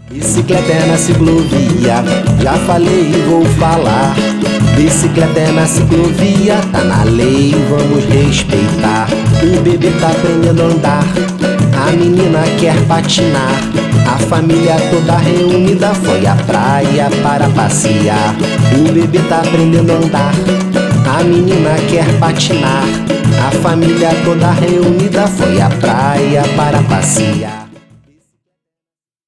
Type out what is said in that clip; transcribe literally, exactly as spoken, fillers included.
Bicicleta é na ciclovia, já falei e vou falar. Bicicleta é na ciclovia, tá na lei, vamos respeitar. O bebê tá aprendendo a andar, a menina quer patinar. A família toda reunida foi à praia para passear. O bebê tá aprendendo a andar, a menina quer patinar. A família toda reunida foi à praia para passear.